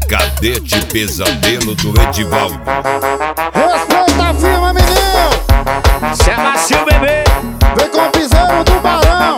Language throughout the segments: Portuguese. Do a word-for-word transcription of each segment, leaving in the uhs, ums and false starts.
Cadete Pesadelo do Edivaldo. Respeita a firma, menino. Cê é macio, bebê. Vem com o piseiro do Barão.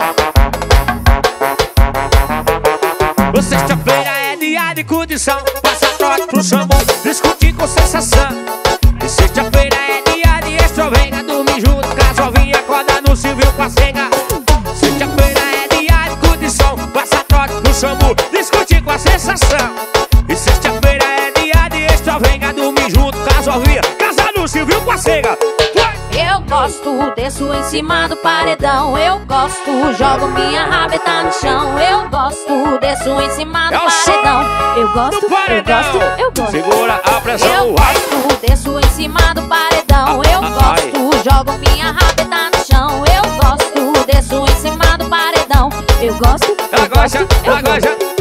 Sexta-feira é dia de condição. Passa trote pro chamou, discutir com sensação. E sexta-feira é dia de extrovenga. Dormir junto, casovinha, acorda no civil com a senha. Sexta-feira é dia de condição. Passa trote pro chamou, discutir com a sensação. E sexta-feira é dia de extrovenga. Dormir junto, casovinha, casa no civil com a senha. Eu gosto, desço em cima do paredão. Eu gosto, jogo minha rabeta no chão. Eu gosto, desço em cima do É o paredão. Eu gosto, do paredão. eu gosto, eu gosto. Segura a pressão. Eu gosto, desço em cima do paredão. Eu gosto, jogo minha rabeta no chão. Eu gosto, desço em cima do paredão. Eu gosto, eu gosto, eu gosto.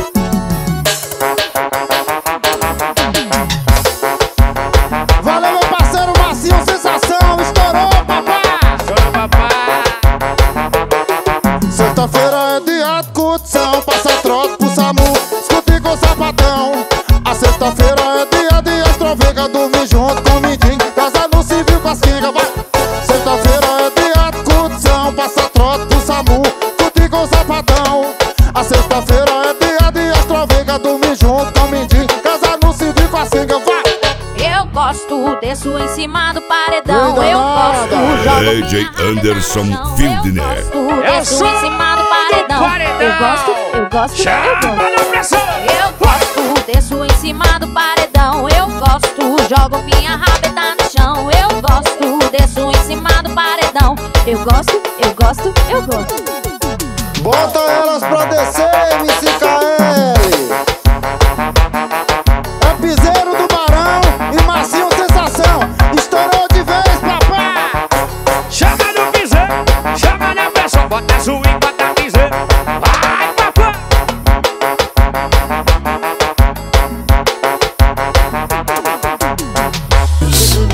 Valeu, meu parceiro Macio, sensação. Estourou, papai. Estourou, papai. Sexta-feira é dia de curtição. Passa trote pro SAMU, escute com o sapatão. A sexta-feira é dia de extrovenga. Dormir junto com o mindinho, casa no civil com as quingas, vai. Sexta-feira é dia de curtição. Passa trote pro SAMU, escute com o sapatão. A sexta-feira é dia de extrovenga. Dormir junto com o mindinho, casa no civil com as quingas, vai. Eu gosto, desço em cima do paredão. Eu gosto, jogo D J minha Anderson rabeta no chão. Fildner. Eu É o gosto, desço som em cima do paredão. do paredão. Eu gosto, eu gosto, eu Chama gosto. na pressão. Eu gosto, desço em cima do paredão. Eu gosto, jogo minha rabeta no chão. Eu gosto, desço em cima do paredão. Eu gosto, eu gosto, eu gosto. Bota elas pra descer, M C K L. É piseiro do Barão e Macio sensação. Estourou de vez, papai. Chama no piseiro, chama na pressão. Bota swing,